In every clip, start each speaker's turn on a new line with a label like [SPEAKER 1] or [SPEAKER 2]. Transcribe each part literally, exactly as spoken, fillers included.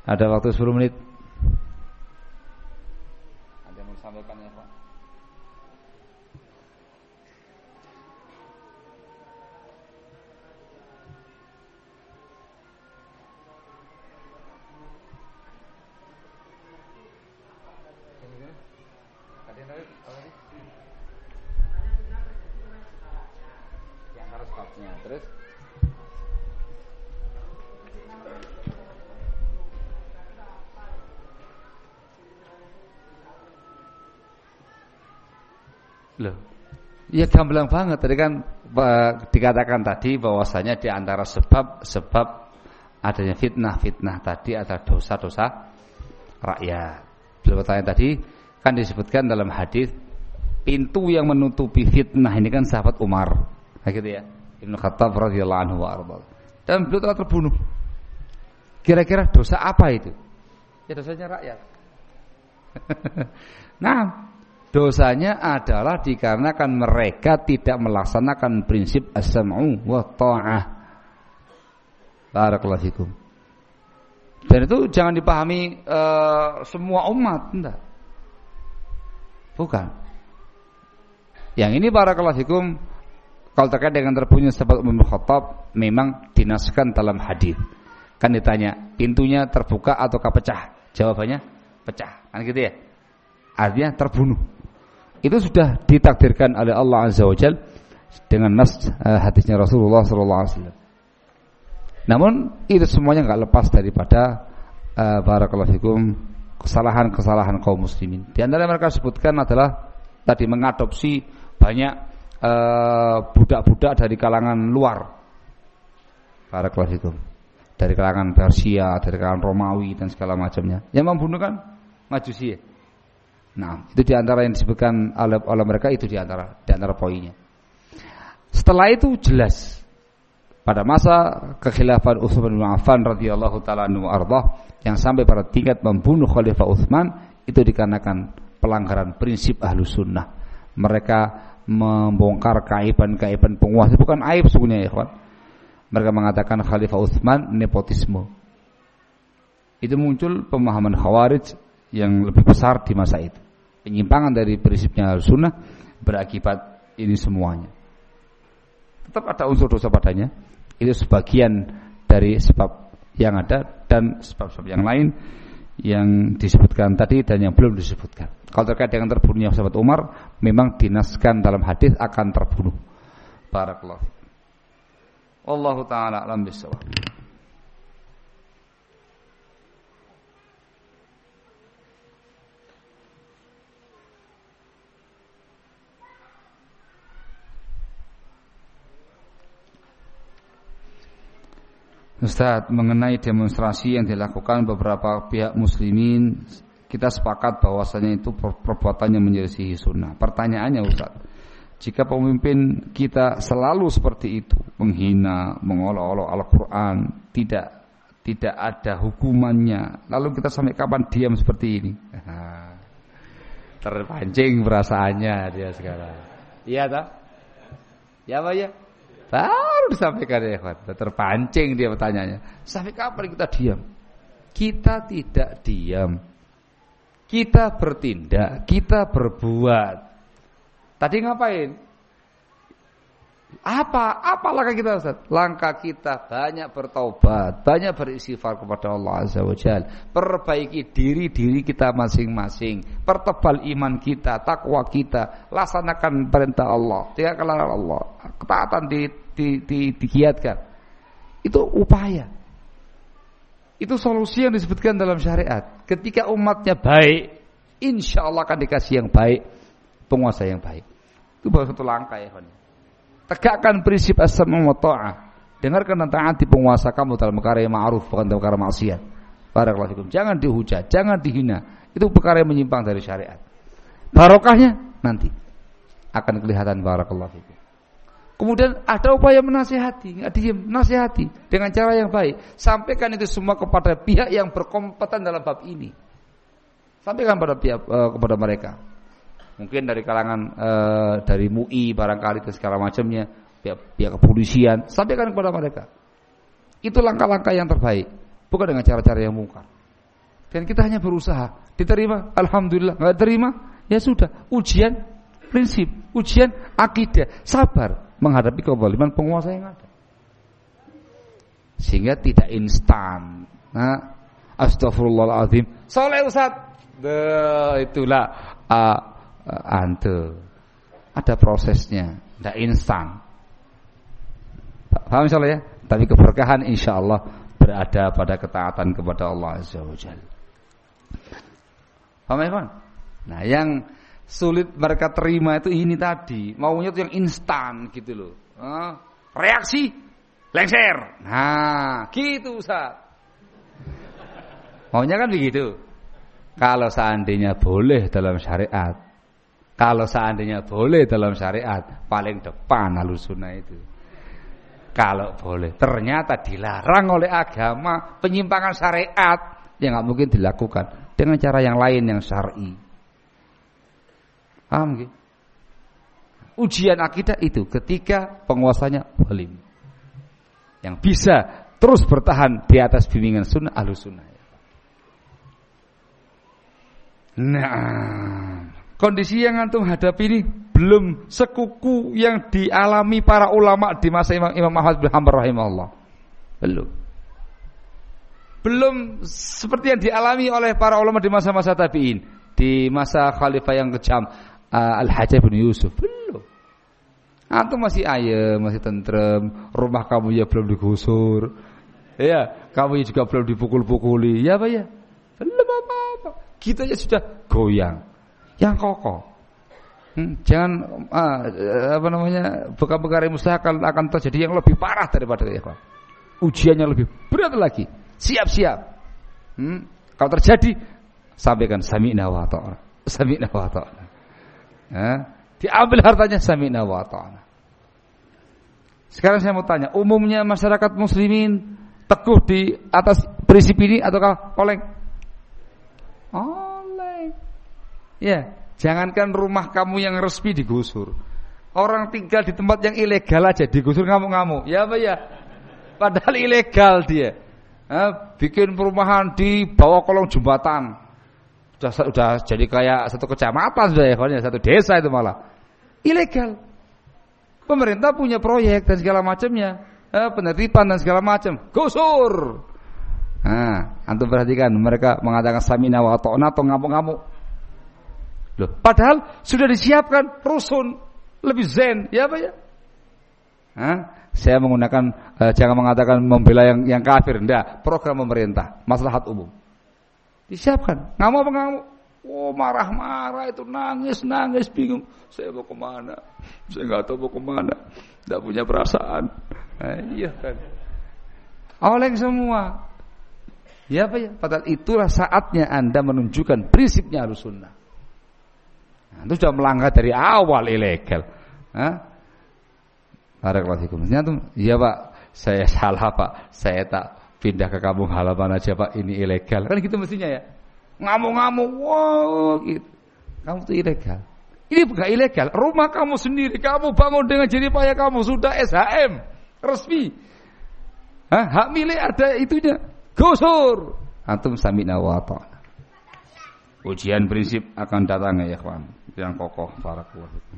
[SPEAKER 1] Ada waktu sepuluh menit. Ada yang mau disampaikan ya, Pak? Terus loh, ya gamblang banget tadi kan dikatakan tadi bahwasanya di antara sebab-sebab adanya fitnah-fitnah tadi ada dosa-dosa rakyat. Beliau bertanya tadi kan disebutkan dalam hadis pintu yang menutupi fitnah ini kan sahabat Umar, nah gitu ya, Ibnu Khattab radhiyallahu anhu wa arda. Dan beliau telah terbunuh. Kira-kira dosa apa itu? Ya dosanya rakyat. Nah, dosanya adalah dikarenakan mereka tidak melaksanakan prinsip as-sam'u wa ta'ah. Barakallahu fikum. Dan itu jangan dipahami uh, semua umat, enggak. Bukan. Yang ini barakallahu fikum, kalau terkait dengan terpunya sahabat Umar bin Khattab memang dinaskan dalam hadis. Kan ditanya, pintunya terbuka ataukah pecah? Jawabannya pecah. Kan gitu ya. Artinya terbunuh. Itu sudah ditakdirkan oleh Allah Azza wa Jalla dengan nas uh, hadisnya Rasulullah sallallahu alaihi wasallam. Namun itu semuanya enggak lepas daripada uh, barakallahu fikum kesalahan-kesalahan kaum muslimin. Di antara mereka sebutkan adalah tadi mengadopsi banyak uh, budak-budak dari kalangan luar. Barakallahu fikum. Dari kalangan Persia, dari kalangan Romawi dan segala macamnya. Yang membunuh kan Majusi. Nah, itu di antara yang disebutkan oleh, oleh mereka, itu di antara di antara poinnya. Setelah itu jelas pada masa kekhilafan Utsman bin Affan radhiyallahu taala anhu arda yang sampai pada tingkat membunuh Khalifah Utsman itu dikarenakan pelanggaran prinsip Ahlus Sunnah. Mereka membongkar keaiban-keaiban penguasa, bukan aib sebenarnya ya kawan. Mereka mengatakan Khalifah Utsman nepotisme. Itu muncul pemahaman Khawarij yang lebih besar di masa itu. Penyimpangan dari prinsipnya Ahlussunnah berakibat ini semuanya. Tetap ada unsur dosa padanya. Itu sebagian dari sebab yang ada dan sebab-sebab yang lain yang disebutkan tadi dan yang belum disebutkan. Kalau terkait dengan terbunuhnya sahabat Umar, memang dinaskan dalam hadis akan terbunuh. Barakallahu. Wallahu taala alam bissawab. Ustaz, mengenai demonstrasi yang dilakukan beberapa pihak muslimin, kita sepakat bahwasanya itu perbuatan yang menyelisihi sunnah. Pertanyaannya Ustaz, jika pemimpin kita selalu seperti itu, menghina, mengolok-olok Al-Quran, tidak tidak ada hukumannya, lalu kita sampai kapan diam seperti ini? Terpancing perasaannya dia sekarang. Iya tak? Ya Pak ya? Baru disampaikan ya kawan, terpancing dia pertanyaannya. Sampai kapan kita diam? Kita tidak diam. Kita bertindak, kita berbuat. Tadi ngapain? Apa? Apa langkah kita Ustaz? Langkah kita banyak bertaubat, banyak beristighfar kepada Allah Azza wa Jalla, perbaiki diri-diri kita masing-masing, pertebal iman kita, takwa kita, laksanakan perintah Allah, tinggalkan larangan Allah, ketaatan di, di, di, digiatkan. Itu upaya. Itu solusi yang disebutkan dalam syariat. Ketika umatnya baik, insya Allah akan dikasih yang baik, penguasa yang baik. Itu baru satu langkah ya kawan. Tegakkan prinsip as-sam'u wa ta'ah. Dengarkan dan taati penguasa kamu dalam perkara yang ma'ruf, bukan dalam perkara maksiat. Barakallahu fikum. Jangan dihujat, jangan dihina. Itu perkara yang menyimpang dari syariat. Barokahnya nanti akan kelihatan barakallahu fikum. Kemudian ada upaya menasihati, enggak diam, nasihati dengan cara yang baik. Sampaikan itu semua kepada pihak yang berkompeten dalam bab ini. Sampaikan pada pihak uh, kepada mereka. Mungkin dari kalangan e, dari M U I barangkali dan segala macamnya, pihak, pihak kepolisian, sampaikan kepada mereka. Itu langkah-langkah yang terbaik, bukan dengan cara-cara yang mungkar. Dan kita hanya berusaha. Diterima, alhamdulillah. Enggak terima, ya sudah. Ujian prinsip, ujian akidah. Sabar menghadapi kezaliman penguasa yang ada. Sehingga tidak instan. Nah, astagfirullahaladzim. Soleh Ustaz. Duh, itulah uh, uh, ante. Ada prosesnya, tidak instan. Paham insyaallah ya? Tapi keberkahan insyaallah berada pada ketaatan kepada Allah Azza wa Jalla. Paham ya, Nah, yang sulit mereka terima itu ini tadi, maunya itu yang instan gitu loh. Uh, reaksi lengser. Nah, gitu Ustaz. Maunya kan begitu. Kalau seandainya boleh dalam syariat, kalau seandainya boleh dalam syariat, paling depan Ahlussunnah itu. Kalau boleh, ternyata dilarang oleh agama, penyimpangan syariat yang nggak mungkin dilakukan dengan cara yang lain yang syar'i. Paham gitu? Ujian akidah itu ketika penguasanya zalim, yang bisa terus bertahan di atas bimbingan sunnah Ahlussunnah. Nah, kondisi yang antum hadapi ini belum sekuku yang dialami para ulama di masa Imam, Imam Ahmad bin Hanbal rahimahullah. Belum. Belum seperti yang dialami oleh para ulama di masa-masa tabi'in, di masa khalifah yang kejam uh, Al-Hajjaj bin Yusuf. Belum. Antum masih ayem, masih tentrem, rumah kamu ya belum digusur. Ya, kamu juga belum dipukul-pukuli. Ya apa ya? Belum apa-apa. Kita ya sudah goyang, yang kokoh. Hmm, jangan ah, apa namanya bekam-bekam mustahil akan terjadi yang lebih parah daripada itu. Ujiannya lebih berat lagi. Siap-siap. Hmm, kalau terjadi, sampaikan sami'na wa ata'na, sami'na wa ata'na. Eh, diambil hartanya sami'na wa ata'na. Sekarang saya mau tanya, umumnya masyarakat muslimin teguh di atas prinsip ini ataukah oleng? Oleh. Ya, jangankan rumah kamu yang resmi digusur. Orang tinggal di tempat yang ilegal aja digusur ngamuk-ngamuk. Ya apa ya? Padahal ilegal dia. Ha, bikin perumahan di bawah kolong jembatan. Sudah sudah jadi kayak satu kecamatan sudah ya, satu desa itu malah. Ilegal. Pemerintah punya proyek dan segala macamnya. Eh, penertiban dan segala macam. Gusur. Nah, antum perhatikan mereka mengatakan samina wa ta'na atau ngamuk-ngamuk. Loh, padahal sudah disiapkan rusun lebih zen, ya apa ya? Hah? Saya menggunakan uh, jangan mengatakan membela yang yang kafir, enggak, program pemerintah, maslahat umum. Disiapkan. Ngamuk apa ngamuk? Oh, marah-marah itu, nangis-nangis bingung. Saya mau kemana? Saya enggak tahu mau kemana. Enggak punya perasaan. Nah, iya kan. Oleng semua. Ya apa ya? Padahal itulah saatnya Anda menunjukkan prinsipnya Ahlussunnah. Nah, itu sudah melanggar dari awal ilegal. Hah? Barakallahu fikum. Iya Pak, saya salah Pak. Saya tak pindah ke kampung halaman aja Pak, ini ilegal. Kan gitu mestinya ya. Ngamuk-ngamuk, wow, gitu. Kamu itu ilegal. Ini bukan ilegal. Rumah kamu sendiri, kamu bangun dengan jerih payah kamu, sudah S H M resmi. Hah? Hak milik ada itunya. Gusur. Antum sami'na wa ata'na. Ujian prinsip akan datang ya kawan. Yang kokoh. Barakallahu fikum.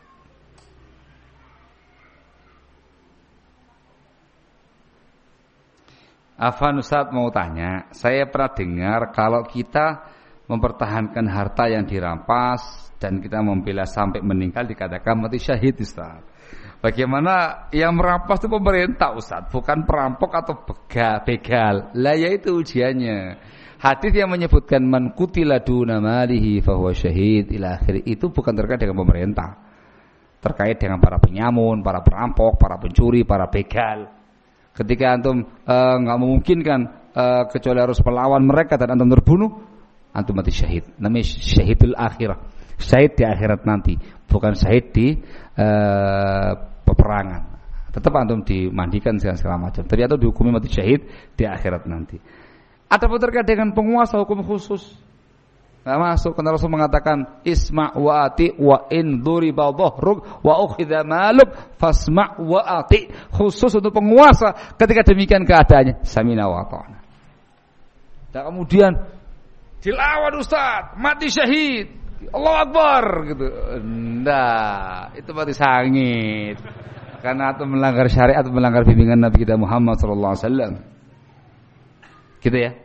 [SPEAKER 1] Afan Ustaz mau tanya, saya pernah dengar kalau kita mempertahankan harta yang dirampas dan kita membela sampai meninggal dikatakan mati syahid Ustaz. Bagaimana yang merampas itu pemerintah Ustaz, bukan perampok atau begal, begal. Lah ya itu ujiannya. Hadis yang menyebutkan man qutila duna malihi fahuwa syahid ila akhir itu bukan terkait dengan pemerintah. Terkait dengan para penyamun, para perampok, para pencuri, para begal. Ketika antum enggak uh, memungkinkan uh, kecuali harus melawan mereka dan antum terbunuh, antum mati syahid. Namanya syahidul akhirah. Syahid di akhirat nanti, bukan syahid di uh, peperangan. Tetap antum dimandikan segala macam. Tapi antum dihukumi mati syahid di akhirat nanti. Adapun terkait dengan penguasa hukum khusus, enggak masuk. Karena Rasul mengatakan isma' wa ati wa in duriba dhahruk wa ukhidha maluk fasma' wa ati. Khusus untuk penguasa ketika demikian keadaannya. Samina wa ta'na. Dan kemudian Dilawan Ustaz, mati syahid. Allahu Akbar gitu. Enggak, itu mati sangit. Karena itu melanggar syariat, melanggar bimbingan Nabi kita Muhammad sallallahu alaihi wasallam. Gitu ya.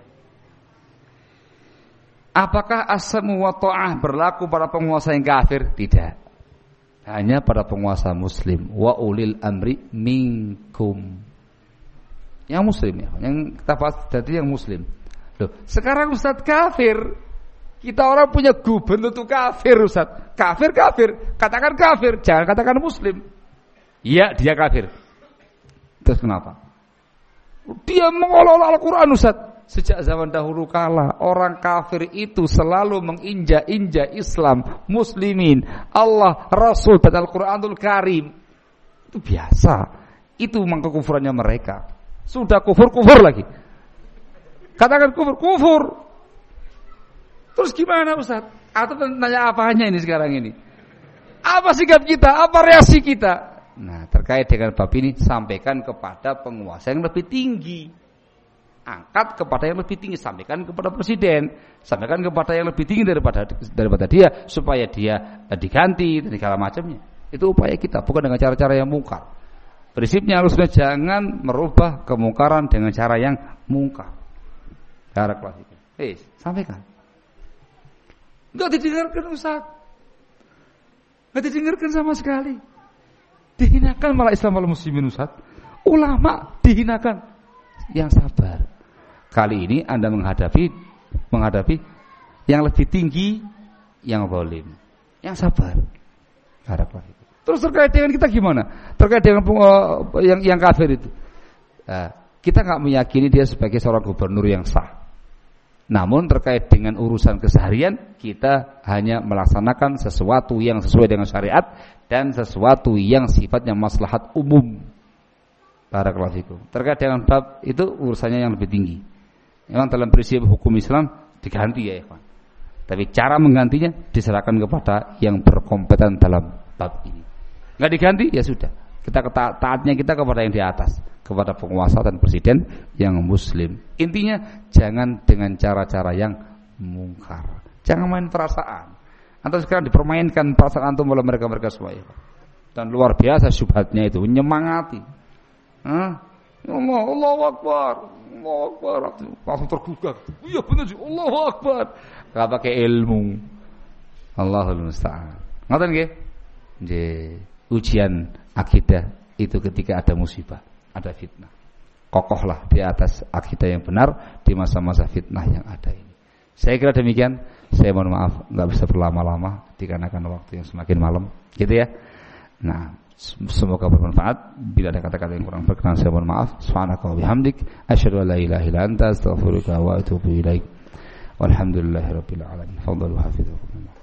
[SPEAKER 1] Apakah as-sam'u wa ta'ah berlaku pada penguasa yang kafir? Tidak. Hanya pada penguasa muslim. Wa ulil amri minkum. Yang muslim ya, yang kita bahas tadi yang muslim. Loh, sekarang Ustaz kafir. Kita orang punya gubernur itu kafir Ustaz. Kafir kafir, katakan kafir, jangan katakan muslim. Iya, dia kafir. Terus kenapa? Dia mengolah Al-Qur'an Ustaz. Sejak zaman dahulu kala orang kafir itu selalu menginjak-injak Islam, muslimin, Allah, Rasul dan Al-Qur'anul Karim. Itu biasa. Itu memang kekufurannya mereka. Sudah kufur-kufur lagi. Katakan kufur, kufur. Terus gimana Ustaz? Atau tanya apanya ini sekarang ini? Apa sikap kita? Apa reaksi kita? Nah, terkait dengan bab ini sampaikan kepada penguasa yang lebih tinggi. Angkat kepada yang lebih tinggi, sampaikan kepada presiden, sampaikan kepada yang lebih tinggi daripada daripada dia supaya dia diganti dan segala macamnya. Itu upaya kita, bukan dengan cara-cara yang mungkar. Prinsipnya harusnya jangan merubah kemungkaran dengan cara yang mungkar. Cara klasik. Eh, sampaikan. Enggak didengarkan Ustaz. Enggak didengarkan sama sekali. Dihinakan malah Islam wal muslimin Ustaz. Ulama dihinakan. Yang sabar. Kali ini Anda menghadapi menghadapi yang lebih tinggi, yang zalim. Yang sabar. Cara klasik. Terus terkait dengan kita gimana? Terkait dengan uh, yang yang kafir itu. Uh, kita enggak meyakini dia sebagai seorang gubernur yang sah. Namun terkait dengan urusan keseharian kita hanya melaksanakan sesuatu yang sesuai dengan syariat dan sesuatu yang sifatnya maslahat umum. Barakallahu fikum. Terkait dengan bab itu urusannya yang lebih tinggi. Memang dalam prinsip hukum Islam diganti ya ikhwan. Tapi cara menggantinya diserahkan kepada yang berkompeten dalam bab ini. Enggak diganti ya sudah. Kita taatnya kita kepada yang di atas, kepada penguasa dan presiden yang muslim. Intinya jangan dengan cara-cara yang mungkar. Jangan main perasaan. Atau sekarang dipermainkan perasaan antum oleh mereka-mereka semua. Dan luar biasa syubhatnya itu, menyemangati. Hah? Allah, Allahu Akbar. Allahu Akbar. Langsung tergugah. Iya benar sih, Allahu Akbar. Enggak pakai ilmu. Allahul musta'an. Ngoten nggih? Nggih. Ujian akidah itu ketika ada musibah, ada fitnah. Kokohlah di atas akidah yang benar di masa-masa fitnah yang ada ini. Saya kira demikian. Saya mohon maaf enggak bisa berlama-lama dikarenakan waktu yang semakin malam, gitu ya. Nah, semoga bermanfaat. Bila ada kata-kata yang kurang berkenan saya mohon maaf. Subhanaka wa bihamdik asyhadu an la ilaha illa anta astaghfiruka wa atubu ilaik. Walhamdulillahirabbil alamin. Fadhalu hafizakumullah.